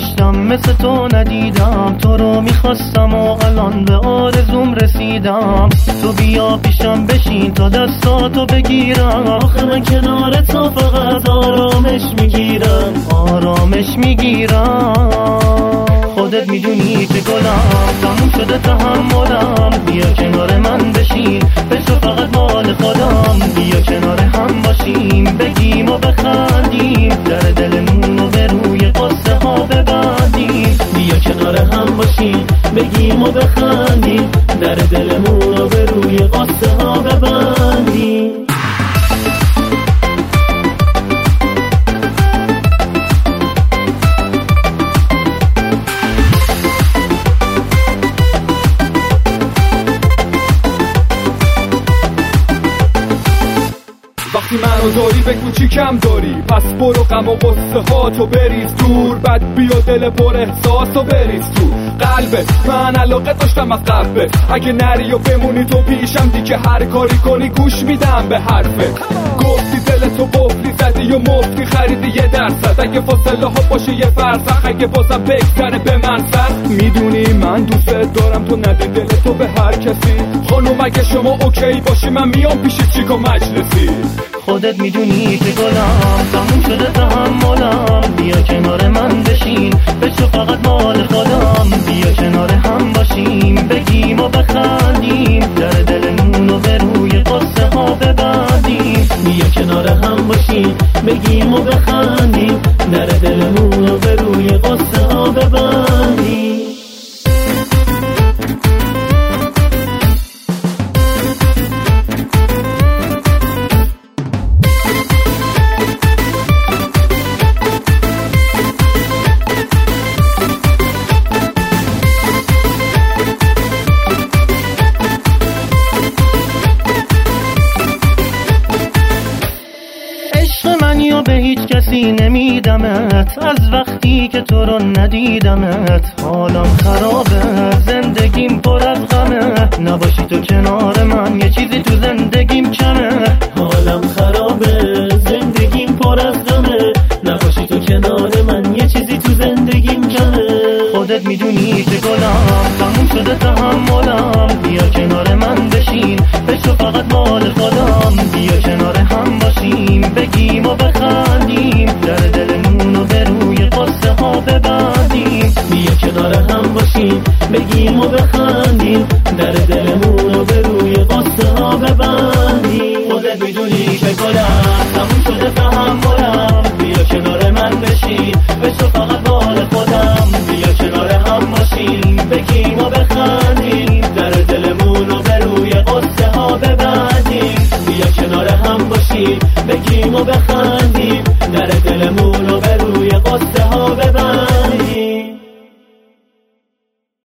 گشتم مثل تو ندیدم، تو رو میخواستم و الان به آرزوم رسیدم. تو بیا پیشم بشین تا دستاتو بگیرم، آخه من کنار تو فقط آرامش میگیرم، آرامش میگیرم. خودت میدونی که گلم تموم شده تحملم، بیا کنار من بشین بشو فقط مال خودم. بیا کنار هم باشیم بگیم و بخندیم، در دلمون رو به روی قصه ها ببندیم. بیا کنار هم باشیم بگیم و بخندیم، در دلمون رو به روی قصه ها ببندیم. وقتی منو داری به کوچیکم داری، پس برو غم و قصه ها تو بریز دور، بعد بیا دل پر احساس و بریز تو قلبت. من علاقه داشتم از قلبت، اگه نری و بمونی تو پیشم دیگه هر کاری کنی گوش میدم به حرفت. گفتی دلتو بفتی زدی و مفتی خریدی 1%، اگه فاصله ها باشه یه فرسخ، اگه بازم بگذره به من سخت. میدونی من دوست دارم تو ندی دلتو به هر کسی، خانوم اگه شما اوکی باشی من میام پیشی چیکو مجلسی. خودت میدونی که گلم تموم شده تحملم، بیا کنار من بشین بشو فقط مال خودم. بیا کنار هم باشیم بگیم و بخندیم، در دلمون رو به روی قصه ها ببندیم. بیا کنار هم باشیم بگیم و بخندیم، در دلمون رو به روی قصه ها ببندیم. به هیچ کسی نمیدمت، از وقتی که تو رو ندیدمت حالم خرابه، زندگیم پر از غمه، نباشی تو کنار من یه چیزی تو زندگیم کمه. حالم خرابه زندگیم پر از غمه، نباشی تو کنار من یه چیزی تو زندگیم کمه. خودت میدونی که گلم تموم شده تحملم، بیا کنار من بشین بشو فقط مال خودم. بیا کنار هم باشیم بگیم و بخندیم، در دلمون رو به روی قصه ها ببندیم. بیا کنار هم باشیم بگیم و بخندیم، در دلمون رو به روی قصه ها ببندیم. خودت میدونی که گلم تموم شده تحملم، بیا کنار من بشین بشو فقط مال خودم. بیا کنار هم باشیم بگیم و بخندیم، در دلمون رو به روی قصه ها ببندیم. بیا کنار هم باشیم بگیم و بخندیم،